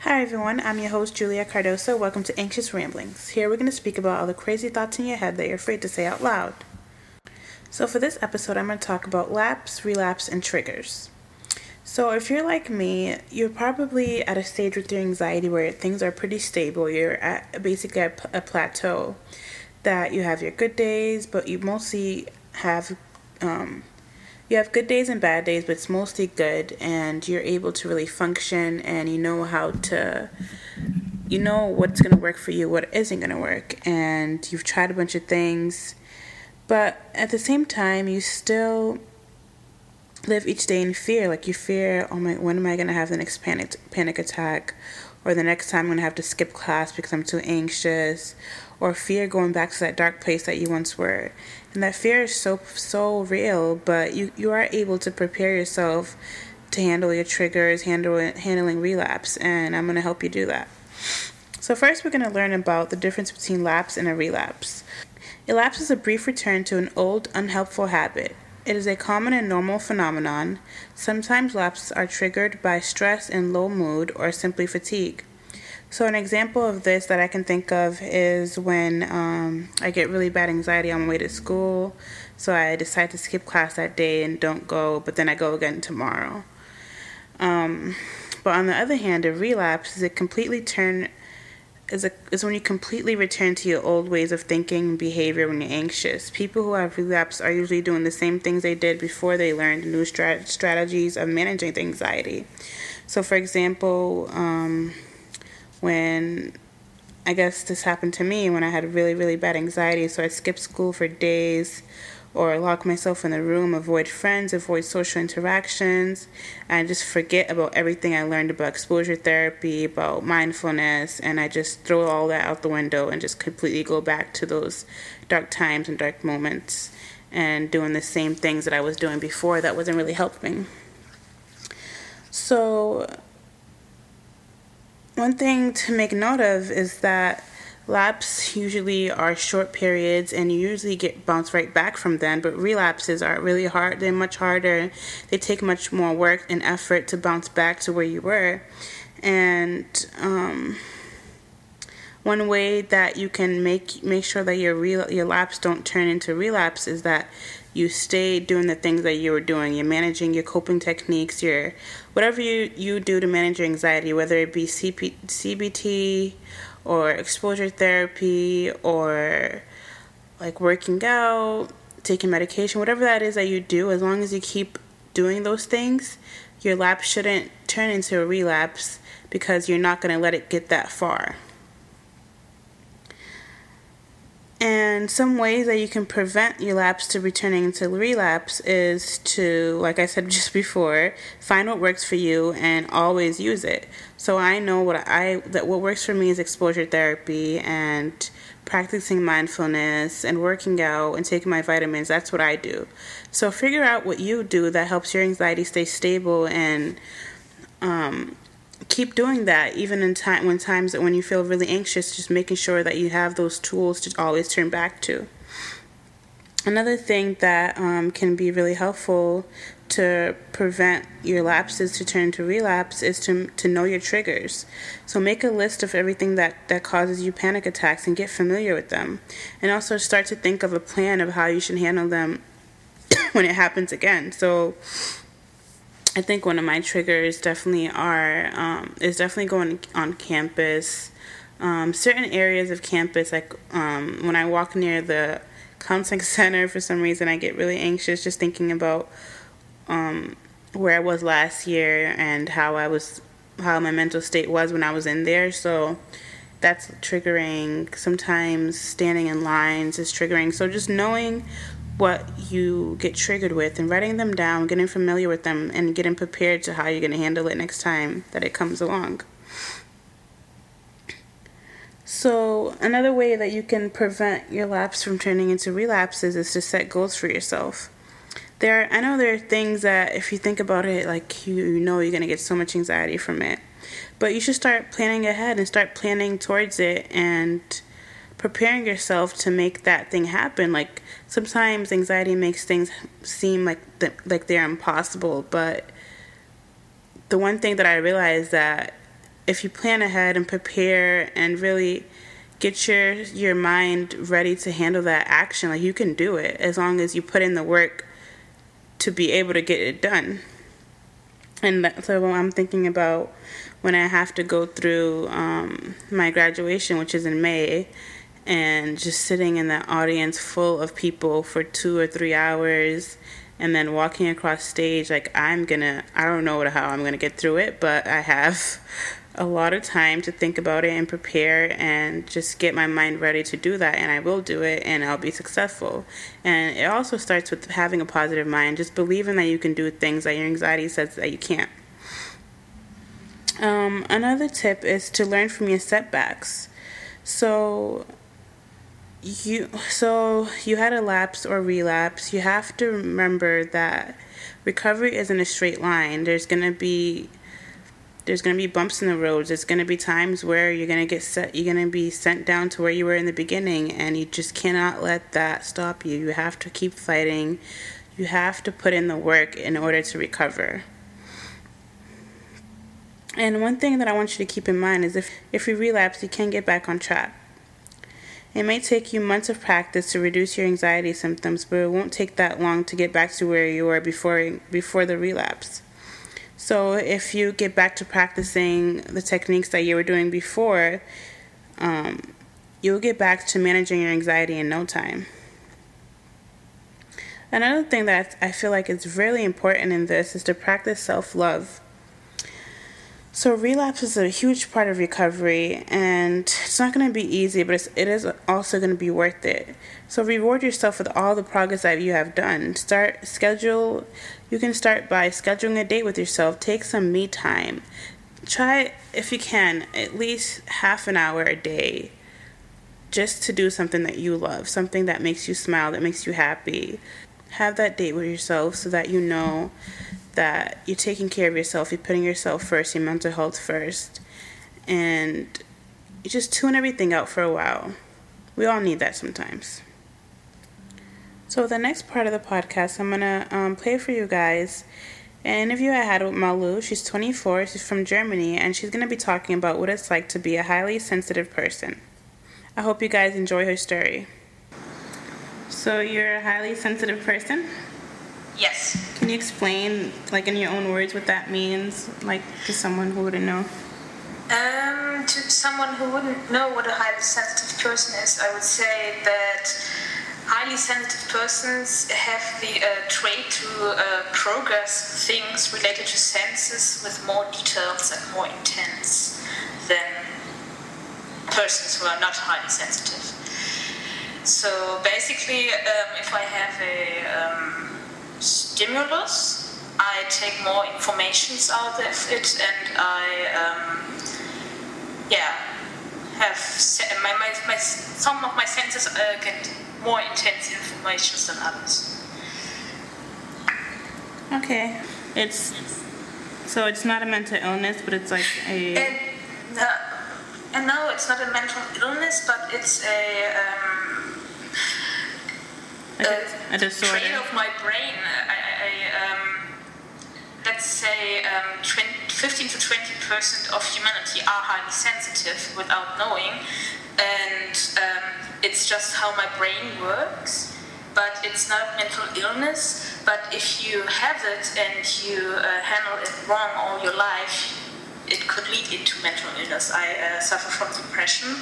Hi everyone, I'm your host Julia Cardoso. Welcome to Anxious Ramblings. Here we're going to speak about all the crazy thoughts in your head that you're afraid to say out loud. So for this episode, I'm going to talk about lapse, relapse, and triggers. So if you're like me, you're probably at a stage with your anxiety where things are pretty stable. You're at basically at a plateau that you have your good days, but you mostly have you have good days and bad days, but it's mostly good, and you're able to really function, and you know what's going to work for you, what isn't going to work, and you've tried a bunch of things, but at the same time, you still live each day in fear. Like, you fear, oh my, when am I going to have the next panic attack, or the next time I'm going to have to skip class because I'm too anxious, or fear going back to that dark place that you once were. And that fear is so real, but you are able to prepare yourself to handle your triggers, handling relapse, and I'm going to help you do that. So first we're going to learn about the difference between lapse and a relapse. A lapse is a brief return to an old, unhelpful habit. It is a common and normal phenomenon. Sometimes lapses are triggered by stress and low mood or simply fatigue. So an example of this that I can think of is when I get really bad anxiety on my way to school. So I decide to skip class that day and don't go, but then I go again tomorrow. But on the other hand, a relapse is when you completely return to your old ways of thinking and behavior when you're anxious. People who have relapsed are usually doing the same things they did before they learned new strategies of managing the anxiety. So for example, when I guess this happened to me when I had really, really bad anxiety, so I skipped school for days or lock myself in the room, avoid friends, avoid social interactions, and just forget about everything I learned about exposure therapy, about mindfulness, and I just throw all that out the window and just completely go back to those dark times and dark moments and doing the same things that I was doing before that wasn't really helping. So one thing to make note of is that lapses usually are short periods and you usually get bounced right back from them, but relapses are really hard. They're much harder. They take much more work and effort to bounce back to where you were. And one way that you can make sure that your lapse don't turn into relapse is that you stay doing the things that you were doing. You're managing your coping techniques, whatever you do to manage your anxiety, whether it be CBT or exposure therapy or like working out, taking medication, whatever that is that you do, as long as you keep doing those things, your lapse shouldn't turn into a relapse because you're not going to let it get that far. And some ways that you can prevent your lapse to returning into relapse is to, like I said just before, find what works for you and always use it. So I know what works for me is exposure therapy and practicing mindfulness and working out and taking my vitamins. That's what I do. So figure out what you do that helps your anxiety stay stable and keep doing that even when you feel really anxious, just making sure that you have those tools to always turn back to. Another thing that can be really helpful to prevent your lapses to turn to relapse is to know your triggers. So make a list of everything that causes you panic attacks and get familiar with them. And also start to think of a plan of how you should handle them when it happens again. So I think one of my triggers definitely is definitely going on campus. Certain areas of campus, like when I walk near the counseling center, for some reason I get really anxious just thinking about where I was last year and how my mental state was when I was in there. So that's triggering. Sometimes standing in lines is triggering. So just knowing what you get triggered with and writing them down, getting familiar with them, and getting prepared to how you're going to handle it next time that it comes along. So another way that you can prevent your lapse from turning into relapses is to set goals for yourself. I know there are things that if you think about it, like you know you're going to get so much anxiety from it. But you should start planning ahead and start planning towards it and preparing yourself to make that thing happen. Like sometimes anxiety makes things seem like they're impossible, but the one thing that I realized that if you plan ahead and prepare and really get your mind ready to handle that action, like, you can do it as long as you put in the work to be able to get it done. And so I'm thinking about when I have to go through my graduation, which is in May, and just sitting in that audience full of people for 2 or 3 hours and then walking across stage, like, I don't know how I'm going to get through it, but I have a lot of time to think about it and prepare and just get my mind ready to do that, and I will do it, and I'll be successful. And it also starts with having a positive mind, just believing that you can do things that your anxiety says that you can't. Another tip is to learn from your setbacks. So you had a lapse or relapse. You have to remember that recovery isn't a straight line. There's gonna be bumps in the roads. There's gonna be times where you're gonna be sent down to where you were in the beginning, and you just cannot let that stop you. You have to keep fighting. You have to put in the work in order to recover. And one thing that I want you to keep in mind is if you relapse, you can get back on track. It may take you months of practice to reduce your anxiety symptoms, but it won't take that long to get back to where you were before the relapse. So if you get back to practicing the techniques that you were doing before, you'll get back to managing your anxiety in no time. Another thing that I feel like is really important in this is to practice self-love. So relapse is a huge part of recovery, and it's not going to be easy, but it is also going to be worth it. So reward yourself with all the progress that you have done. You can start by scheduling a date with yourself. Take some me time. Try, if you can, at least half an hour a day just to do something that you love, something that makes you smile, that makes you happy. Have that date with yourself so that you know that you're taking care of yourself, you're putting yourself first, your mental health first, and you just tune everything out for a while. We all need that sometimes. So the next part of the podcast, I'm going to play for you guys an interview I had with Malu. She's 24, she's from Germany, and she's going to be talking about what it's like to be a highly sensitive person. I hope you guys enjoy her story. So you're a highly sensitive person? Yes. Can you explain, like, in your own words what that means, like, to someone who wouldn't know? To someone who wouldn't know what a highly sensitive person is, I would say that highly sensitive persons have the trait to progress things related to senses with more details and more intense than persons who are not highly sensitive. So basically, if I have a stimulus, I take more information out of it, and I have some of my senses get more intense information than others. Okay, it's not a mental illness, but it's like a. And no, it's not a mental illness, but it's a disorder. Trait of my brain. Let's say 15 to 20% of humanity are highly sensitive without knowing, and it's just how my brain works. But it's not mental illness. But if you have it and you handle it wrong all your life, it could lead into mental illness. I suffer from depression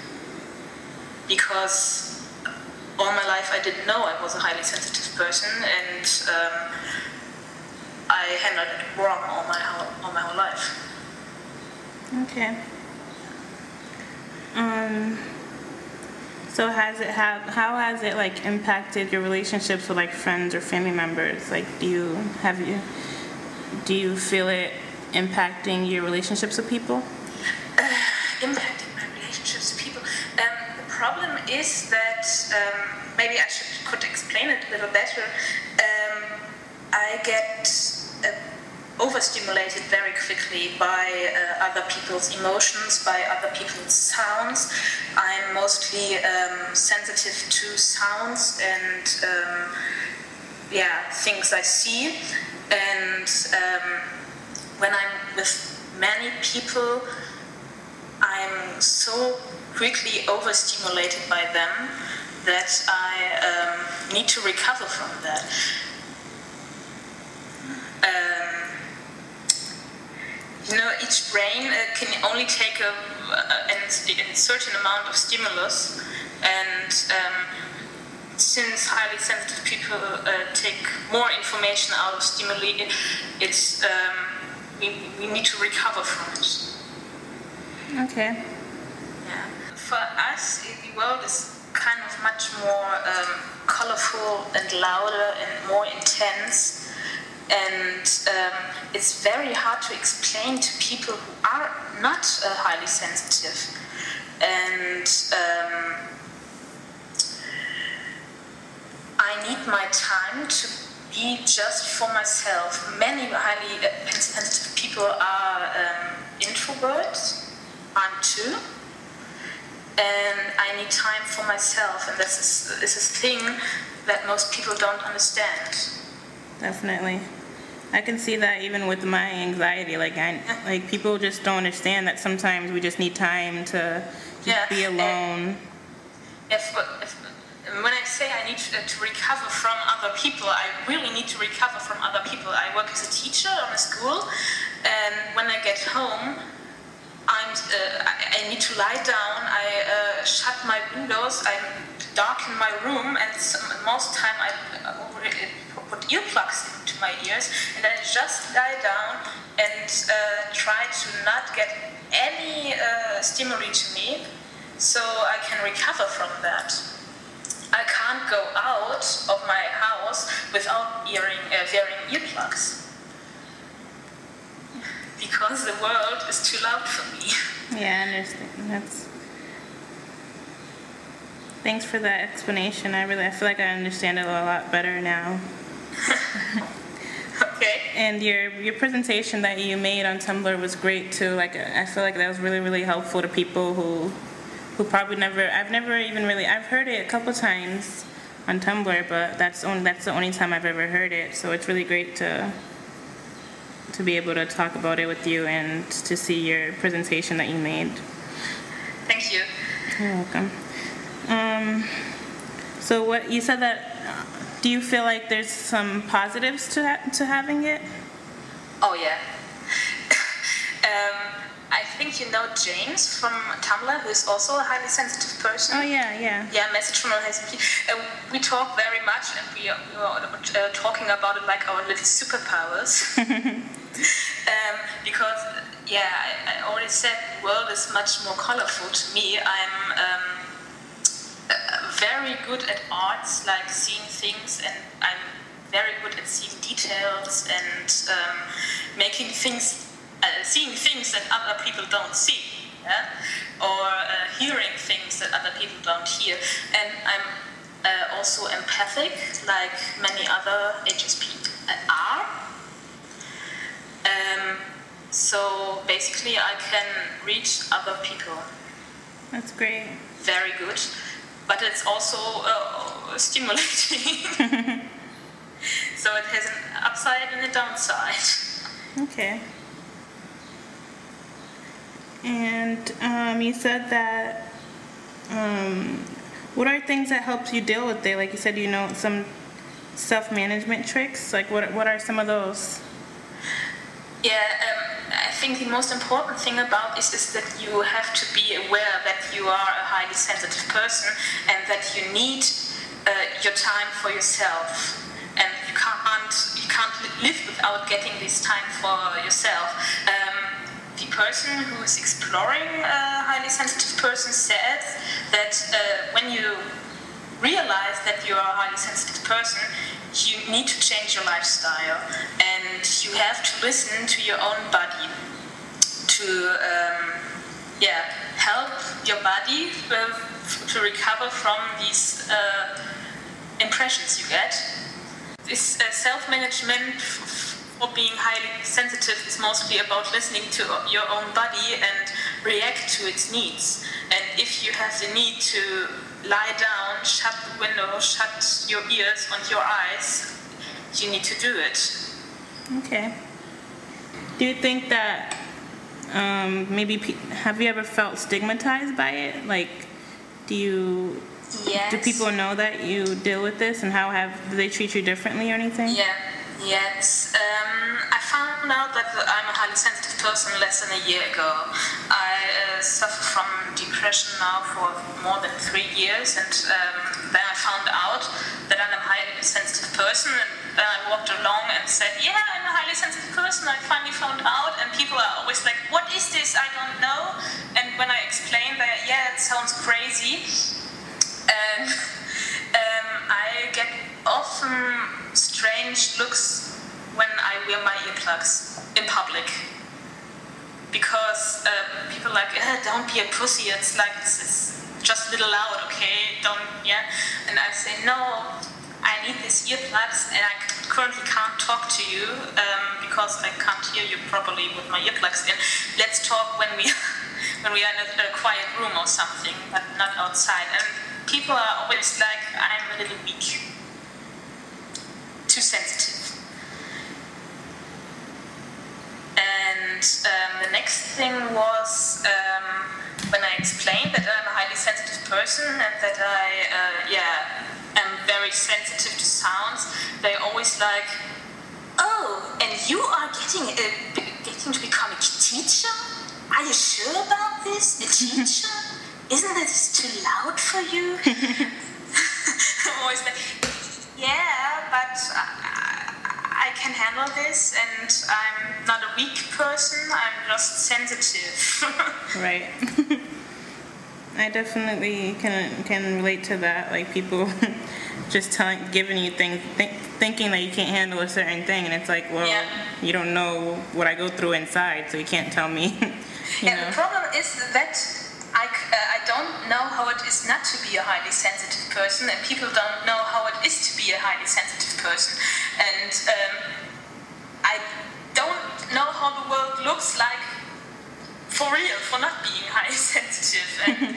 because all my life I didn't know I was a highly sensitive person, and I handled it wrong all my whole life. Okay. So how has it like impacted your relationships with like friends or family members? Like, do you feel it impacting your relationships with people? Impacting my relationships with people. The problem is that maybe I could explain it a little better. I get overstimulated very quickly by other people's emotions, by other people's sounds. I'm mostly sensitive to sounds and things I see. And when I'm with many people, I'm so quickly overstimulated by them that I need to recover from that. Each brain can only take a certain amount of stimulus, and since highly sensitive people take more information out of stimuli, it's we need to recover from it. Okay. Yeah. For us, the world is kind of much more colorful and louder and more intense. And it's very hard to explain to people who are not highly sensitive. And I need my time to be just for myself. Many highly sensitive people are introverts. I'm too. And I need time for myself. And this is a thing that most people don't understand. Definitely. I can see that even with my anxiety. Like people just don't understand that sometimes we just need time to just be alone. When I say I need to recover from other people, I really need to recover from other people. I work as a teacher on a school, and when I get home, I need to lie down. I shut my windows. I darken my room, and most time I put earplugs into my ears, and I just lie down and try to not get any stimuli to me, so I can recover from that. I can't go out of my house without wearing earplugs, because the world is too loud for me. Yeah, I understand. Thanks for that explanation. I feel like I understand it a lot better now. Okay. And your presentation that you made on Tumblr was great too. Like I feel like that was really, really helpful to people who probably I've heard it a couple times on Tumblr, but that's the only time I've ever heard it. So it's really great to be able to talk about it with you and to see your presentation that you made. Thank you. You're welcome. So what you said that, do you feel like there's some positives to having it? Oh yeah. I think you know James from Tumblr, who is also a highly sensitive person. Oh yeah. Yeah, message from Helsinki. We talk very much, and we are talking about it like our little superpowers. Because I already said the world is much more colorful to me. I'm very good at arts, like seeing things, and I'm very good at seeing details and making things, seeing things that other people don't see, or hearing things that other people don't hear. And I'm also empathic, like many other HSP are. So basically, I can reach other people. That's great. Very good. But it's also stimulating. So it has an upside and a downside. Okay. And you said that, what are things that helps you deal with it? Like you said, some self-management tricks. Like what are some of those? Yeah, I think the most important thing about this is that you have to be aware that you are a highly sensitive person and that you need your time for yourself, and you can't live without getting this time for yourself. The person who is exploring a highly sensitive person said that when you realize that you are a highly sensitive person, you need to change your lifestyle, and you have to listen to your own body to help your body to recover from these impressions you get. This self-management for being highly sensitive is mostly about listening to your own body and react to its needs. And if you have the need to lie down, shut the window, shut your ears and your eyes, you need to do it. Okay. Do you think that maybe have you ever felt stigmatized by it? Like, do people know that you deal with this, and do they treat you differently or anything? Yes. I found out that I'm a highly sensitive person less than a year ago. I suffer from depression now for more than 3 years, and then I found out that I'm a highly sensitive person, and then I walked along and said, yeah, I'm a highly sensitive person. I finally found out, and people are always like, what is this? I don't know. And when I explain that, it sounds crazy, and I get often strange looks when I wear my earplugs in public, because people are like, don't be a pussy, it's like, it's just a little loud, okay, and I say, no, I need these earplugs, and I currently can't talk to you because I can't hear you properly with my earplugs in. Let's talk when we are in a quiet room or something, but not outside. And people are always like, I'm a little weak, too sensitive. And the next thing was when I explained that I'm a highly sensitive person and that I am very sensitive to sounds, they always like, oh, and you are getting to become a teacher? Are you sure about this? A teacher? Isn't this too loud for you? I'm always like, yeah, but I can handle this, and I'm not a weak person, I'm just sensitive. Right. I definitely can relate to that, like people just giving you things, thinking that you can't handle a certain thing, and it's like, well, you don't know what I go through inside, so you can't tell me. you know? The problem is that I don't know how it is not to be a highly sensitive person, and people don't know how it is to be a highly sensitive person. And I don't know how the world looks like for real, for not being highly sensitive. And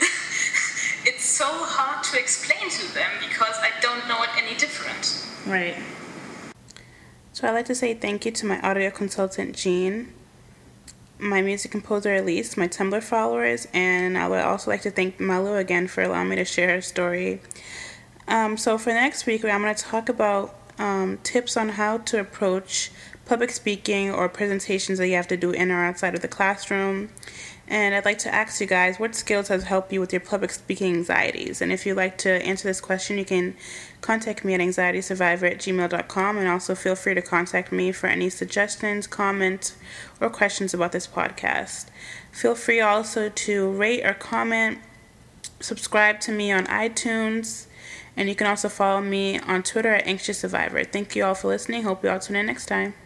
it's so hard to explain to them because I don't know it any different. Right. So I'd like to say thank you to my audio consultant, Jean, my music composer, Elise, my Tumblr followers, and I would also like to thank Malu again for allowing me to share her story. So for next week, I'm going to talk about tips on how to approach public speaking or presentations that you have to do in or outside of the classroom. And I'd like to ask you guys, what skills has helped you with your public speaking anxieties? And if you'd like to answer this question, you can contact me at anxietysurvivor@gmail.com, and also feel free to contact me for any suggestions, comments, or questions about this podcast. Feel free also to rate or comment, subscribe to me on iTunes, and you can also follow me on Twitter at Anxious Survivor. Thank you all for listening. Hope you all tune in next time.